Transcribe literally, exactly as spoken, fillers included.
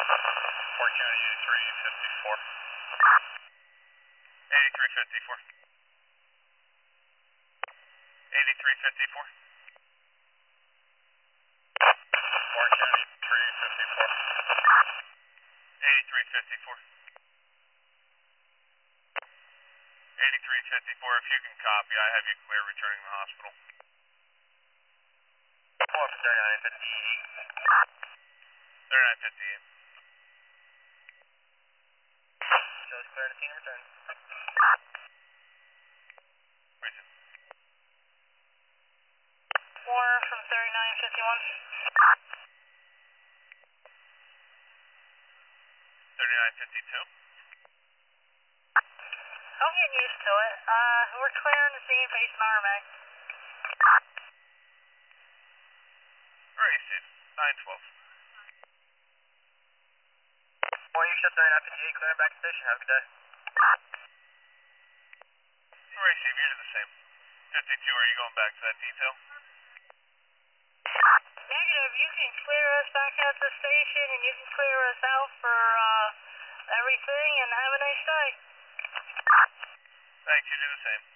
Port County eighty-three fifty-four. eighty-three fifty-four. eighty-three fifty-four. Port County eighty-three fifty-four. eighty-three fifty-four. eighty-three fifty-four, if you can copy, I have you clear returning to the hospital. Pull up thirty-nine fifty-eight. thirty-nine fifty-eight. Just clear to scene and return. Reason. Warner from thirty-nine fifty-one. thirty-nine fifty-two. I'm getting used to it. Uh, we're clearing the scene facing R M A. Where are you, Steve? nine twelve. Well, you shut thirty-nine fifty-eight, clearing back to station. Have a good day. Where are you, Steve? You do the same. fifty-two, are you going back to that detail? Negative, you can clear us back out to the station and you can clear us out for uh, everything and have a nice day. Thanks, you do the same.